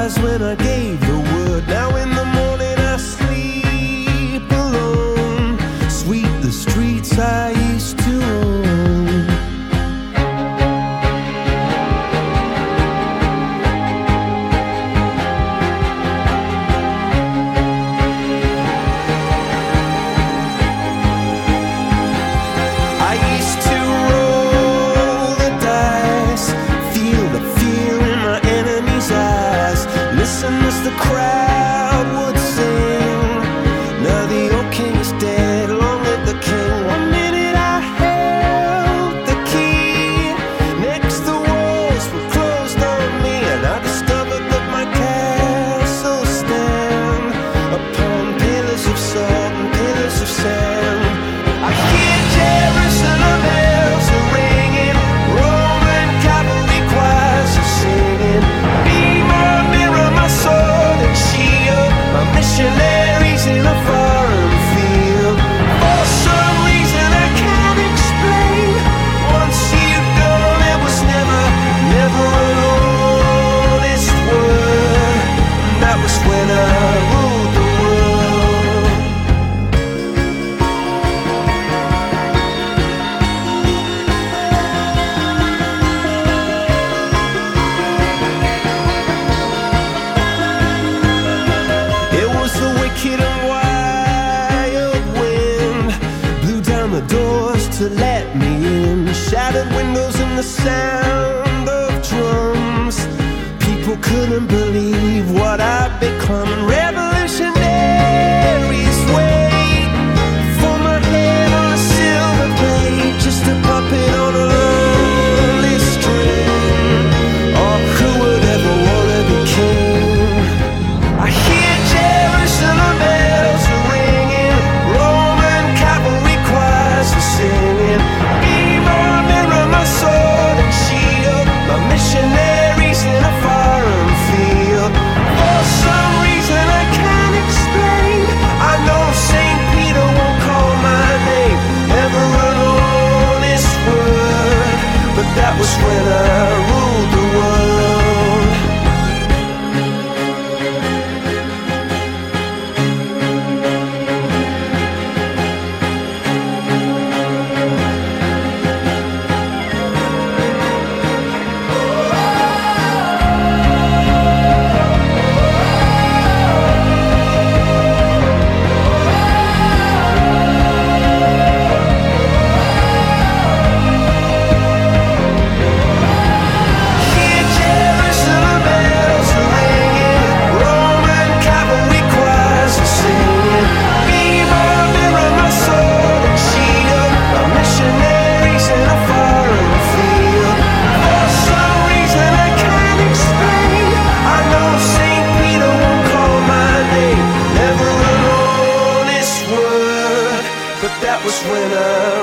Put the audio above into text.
eyes when I gave the word. Now in the morning I sleep alone. Sweep the streets I used to own. I used to roll the dice, feel the fear in my enemy's eyes, listen as the crowd would sing. Now the old king is dead, long live the king. One minute I held the key, next the walls were closed on me, and I discovered that my castle stand upon pillars of salt and pillars of sand. I hear Jerusalem bells are ringing, Roman cavalry choirs are singing. Be my mirror, my sword and shield, my missionaries in a foreign field. For some reason I can't explain, once you've gone it was never, never an honest word. And that was when I ruled the world. It was the wicked and wild wind, blew down the doors to let me in, shattered windows and the sound of drums. People couldn't believe what I'd become, and revolutionaries wait for my head on a silver plate, just a puppet on a lonely string. Oh, who would ever wanna be king? I hear Jerusalem bells are ringing, Roman cavalry choirs are singing. Be my mirror, my sword and shield, my missionaries in a foreign field. For some reason I can't explain, I know St. Peter won't call my name, never an honest word. But that was when I ruled the world. Hear Jerusalem bells are ringing, Roman cavalry choirs are singing. Be my mirror, my sword and shield, my missionaries in a foreign field. For some reason I can't explain, I know St. Peter won't call my name, never an honest word. But that was when I